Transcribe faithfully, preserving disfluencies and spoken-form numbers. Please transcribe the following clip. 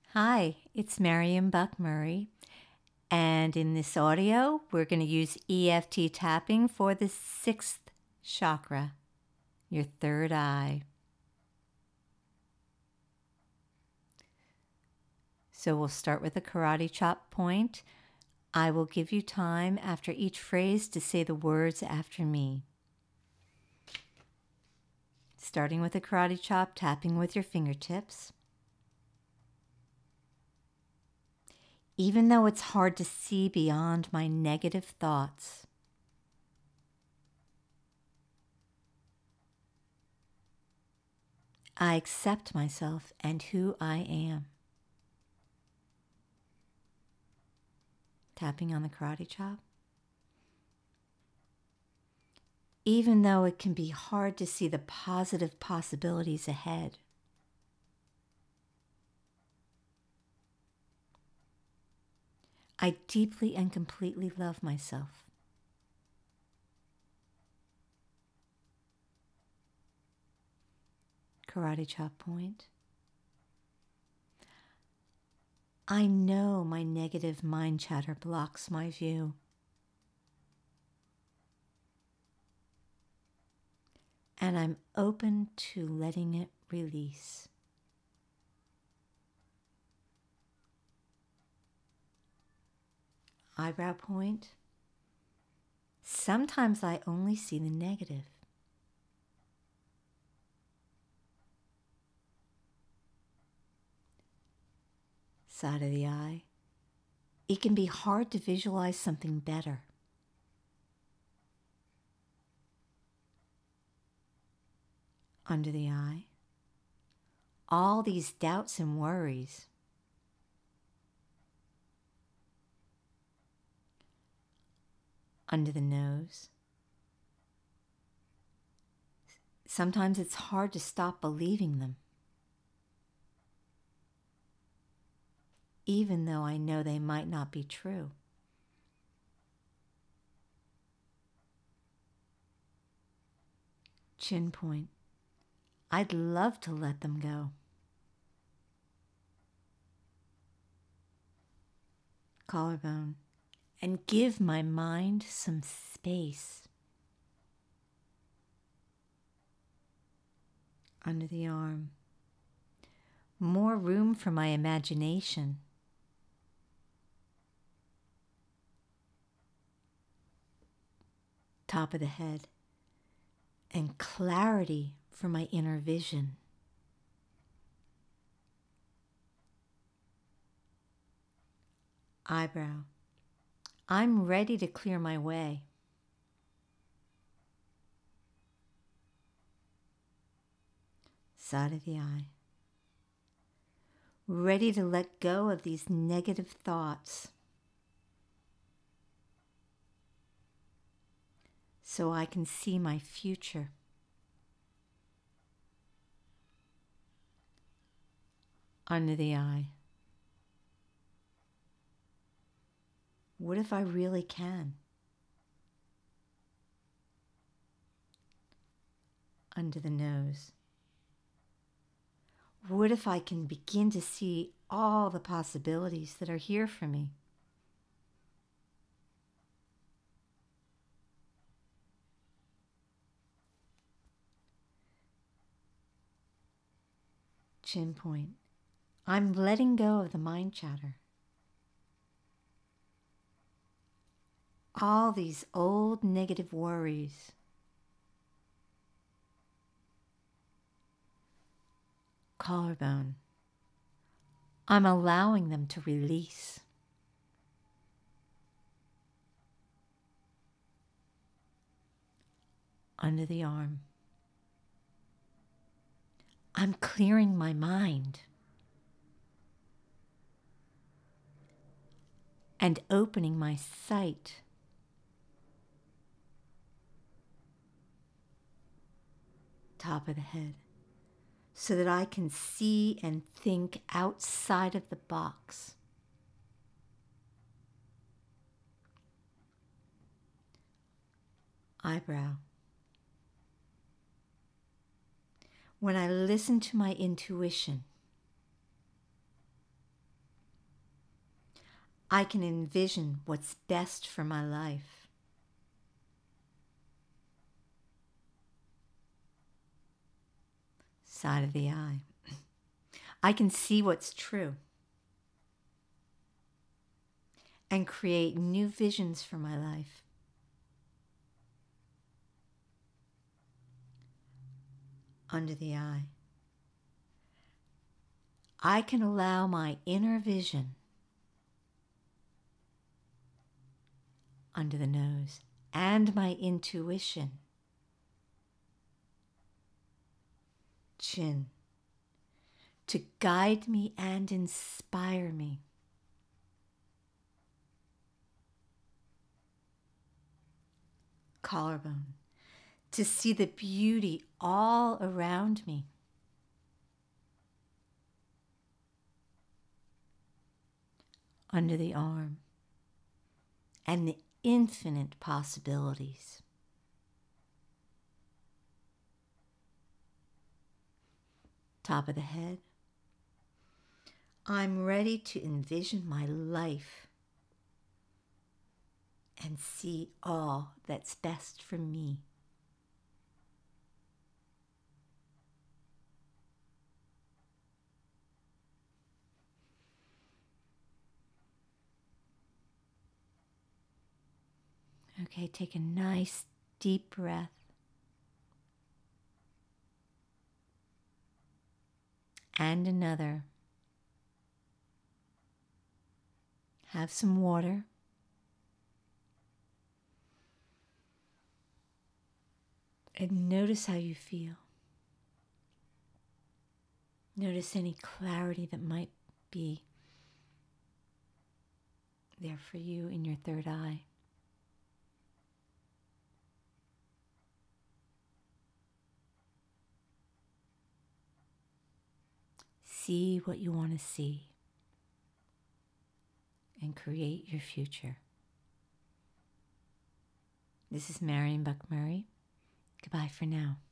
Hi, it's Marion Buck Murray, and in this audio, we're going to use E F T tapping for the sixth chakra, your third eye. So we'll start with a karate chop point. I will give you time after each phrase to say the words after me. Starting with a karate chop, tapping with your fingertips. Even though it's hard to see beyond my negative thoughts, I accept myself and who I am. Tapping on the karate chop. Even though it can be hard to see the positive possibilities ahead, I deeply and completely love myself. Karate chop point. I know my negative mind chatter blocks my view. And I'm open to letting it release. Eyebrow point. Sometimes I only see the negative. Side of the eye. It can be hard to visualize something better. Under the eye. All these doubts and worries. Under the nose. Sometimes it's hard to stop believing them, even though I know they might not be true. Chin point. I'd love to let them go. Collarbone. And give my mind some space. Under the arm. More room for my imagination. Top of the head. And clarity for my inner vision. Eyebrow. I'm ready to clear my way. Side of the eye. Ready to let go of these negative thoughts so I can see my future. Under the eye. What if I really can? Under the nose. What if I can begin to see all the possibilities that are here for me? Chin point. I'm letting go of the mind chatter. All these old negative worries. Collarbone. I'm allowing them to release. Under the arm. I'm clearing my mind and opening my sight. Top of the head, so that I can see and think outside of the box. Eyebrow. When I listen to my intuition, I can envision what's best for my life. Side of the eye. I can see what's true and create new visions for my life. Under the eye. I can allow my inner vision under the nose and my intuition. Chin. To guide me and inspire me. Collarbone. To see the beauty all around me. Under the arm. And the infinite possibilities. Top of the head. I'm ready to envision my life and see all that's best for me. Okay, take a nice deep breath. And another. Have some water. And notice how you feel. Notice any clarity that might be there for you in your third eye. See what you want to see and create your future. This is Marion Buck Murray. Goodbye for now.